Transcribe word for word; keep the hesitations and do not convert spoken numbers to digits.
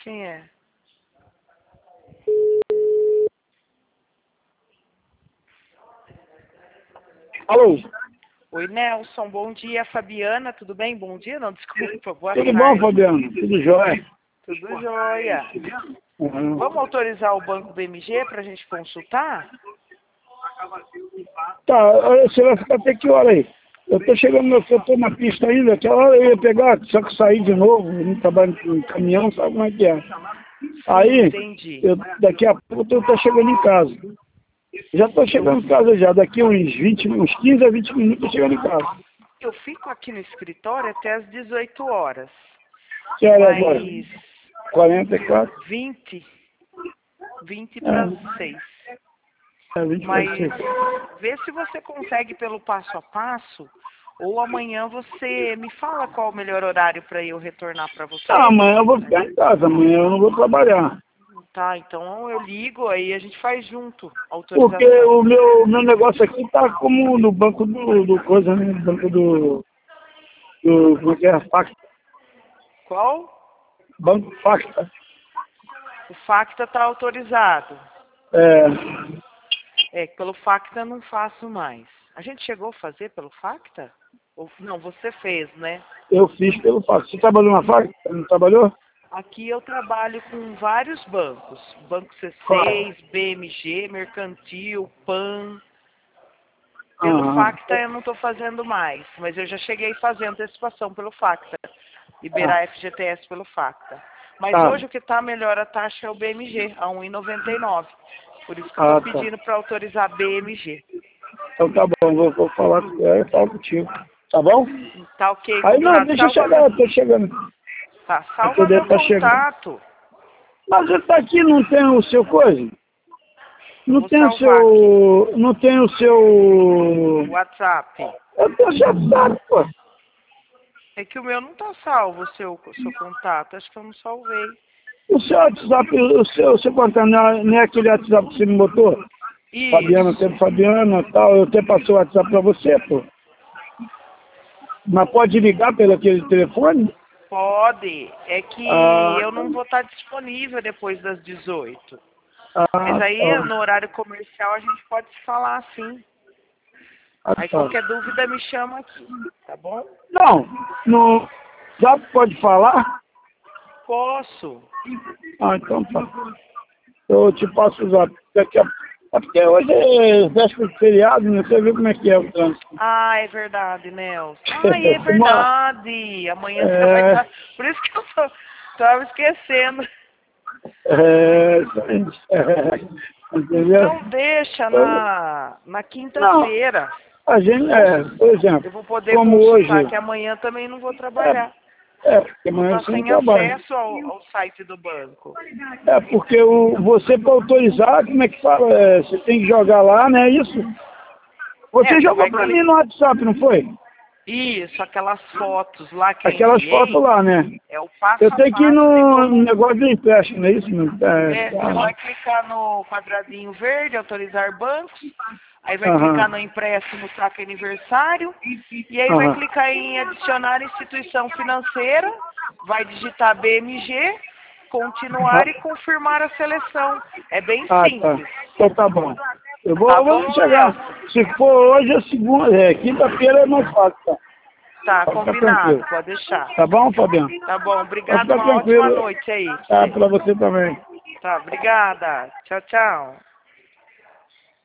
Quem é? Alô? Oi, Nelson, bom dia. Fabiana, tudo bem? Bom dia, não, desculpa, boa Tudo tarde. bom, Fabiano? Tudo jóia? Tudo jóia. Uhum. Vamos autorizar o Banco B M G para a gente consultar? Tá, você vai ficar até que hora aí? Eu tô chegando, no- eu tô na pista ainda, que hora eu ia pegar, só que sair de novo, não trabalho com caminhão, sabe como é que é? Aí, Entendi. eu, daqui a pouco eu tô chegando em casa. Já tô chegando em casa já, daqui uns vinte, uns quinze a vinte minutos eu tô chegando em casa. Eu fico aqui no escritório até às dezoito horas. Que hora é agora? Mas quarenta e quatro? vinte, vinte para as seis. É, vinte Mas para seis. vê se você consegue pelo passo a passo, ou amanhã você me fala qual o melhor horário para eu retornar para você. Ah, amanhã eu vou ficar em casa, amanhã eu não vou trabalhar. Tá, então eu ligo, aí a gente faz junto a Porque autorização. o meu, meu negócio aqui tá como no banco do, do coisa, né? No banco do, do. Como é que é? Facta. Qual? Banco Facta. O Facta está autorizado. É, É, pelo Facta eu não faço mais. A gente chegou a fazer pelo Facta? Ou, não, você fez, né? eu fiz pelo Facta. Você trabalhou na Facta? Não trabalhou? Aqui eu trabalho com vários bancos. Banco C Qual? seis, B M G, Mercantil, Pan. Pelo Aham. Facta eu não estou fazendo mais, mas eu já cheguei fazendo antecipação pelo Facta. Liberar F G T S pelo Facta. Mas Tá. hoje o que está melhor a taxa é o B M G, a um real e noventa e nove centavos. Por isso que eu Ah, estou tá. pedindo para autorizar B M G. Então tá bom, vou, vou falar com ela e falo contigo. Tá bom? Tá ok, Aí não, combinado. deixa eu Salva chegar, meu, eu tô chegando. tá, Eu salva poder meu estar chegando. contato. Mas você tá aqui, não tem o seu coisa? Não Vou tem o salvar aqui. seu. Não tem o seu. WhatsApp. Eu tô chatado, pô. É que o meu não tá salvo, o seu, o seu contato. Acho que eu não salvei. O seu WhatsApp, o seu, o seu contato, não é não é aquele WhatsApp que você me botou? Fabiana, Isso. sempre Fabiana e tal, eu até passei o WhatsApp pra você, pô. Mas pode ligar pelo aquele telefone? Pode. É que Ah, eu não vou estar disponível depois das dezoito. ah, Mas aí, tá. no horário comercial, a gente pode se falar sim. Ah, Aí, tá. qualquer dúvida, me chama aqui. Tá bom? Não, no WhatsApp pode falar? Posso. Ah, então tá. Eu te passo o zap daqui a... É porque hoje é véspera de feriado, né? Você vê como é que é o trânsito. Ah, é verdade, Nelson. Ah, é Uma, verdade. Amanhã você vai é, estar... Por isso que eu tô... tava esquecendo. é, isso aí. É, entendeu? Então, deixa Eu- na, na Não, quinta-feira. a gente, é, por exemplo, Eu vou poder como consultar, hoje, que amanhã também não vou é, trabalhar. é, porque Vou amanhã estar você não sem trabalha. acesso ao, ao site do banco. É, porque o, você para autorizar, como é que fala? É, você tem que jogar lá, né? Isso? É, Você você jogou vai para mim clicar. no WhatsApp, não foi? Isso, aquelas fotos lá que eu Aquelas fotos enviei, lá, né? é o passo Eu a tenho que ir passo de no, no como... negócio do empréstimo, não é isso? Não? É, É, você vai clicar no quadradinho verde, autorizar bancos, aí vai clicar aham, no empréstimo saque aniversário, e aí vai aham. clicar em adicionar instituição financeira, vai digitar B M G, continuar e confirmar a seleção. É bem Ah, tá. simples. Então tá bom. Eu vou, Tá eu vou bom, chegar. Nelson? Se for hoje, é segunda, é, quinta-feira é mais fácil, tá? Tá, Pode ficar combinado, tranquilo. pode deixar. Tá bom, Fabiano? Tá bom, Pode obrigado, ficar uma ótima tranquilo. noite aí pra Tá, você. pra você também. Tá, obrigada. Tchau, tchau.